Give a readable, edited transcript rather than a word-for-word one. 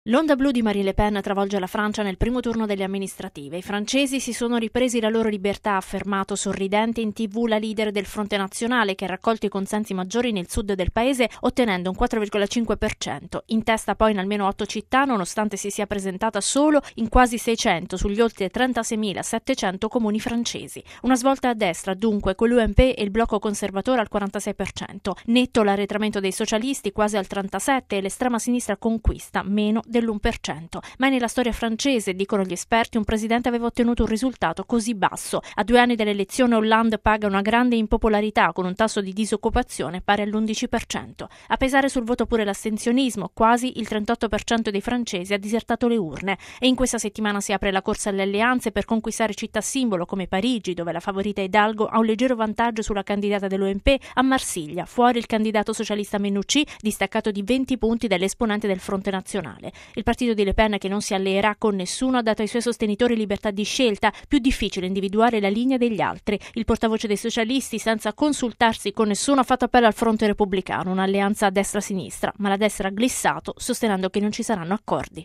L'onda blu di Marine Le Pen travolge la Francia nel primo turno delle amministrative. I francesi si sono ripresi la loro libertà, ha affermato sorridente in TV la leader del Fronte Nazionale, che ha raccolto i consensi maggiori nel sud del paese, ottenendo un 4,5%. In testa poi in almeno 8 città, nonostante si sia presentata solo in quasi 600 sugli oltre 36.700 comuni francesi. Una svolta a destra, dunque, con l'UMP e il blocco conservatore al 46%. Netto l'arretramento dei socialisti, quasi al 37%, e l'estrema sinistra conquista meno dell'1%. Mai nella storia francese, dicono gli esperti, un presidente aveva ottenuto un risultato così basso. A 2 anni dall'elezione Hollande paga una grande impopolarità con un tasso di disoccupazione pari all'11%. A pesare sul voto pure l'astensionismo, quasi il 38% dei francesi ha disertato le urne, e in questa settimana si apre la corsa alle alleanze per conquistare città simbolo come Parigi, dove la favorita Hidalgo ha un leggero vantaggio sulla candidata dell'OMP, a Marsiglia, fuori il candidato socialista Mennucci, distaccato di 20 punti dall'esponente del Fronte Nazionale. Il partito di Le Pen, che non si alleerà con nessuno, ha dato ai suoi sostenitori libertà di scelta, più difficile individuare la linea degli altri. Il portavoce dei socialisti, senza consultarsi con nessuno, ha fatto appello al Fronte Repubblicano, un'alleanza a destra-sinistra, ma la destra ha glissato, sostenendo che non ci saranno accordi.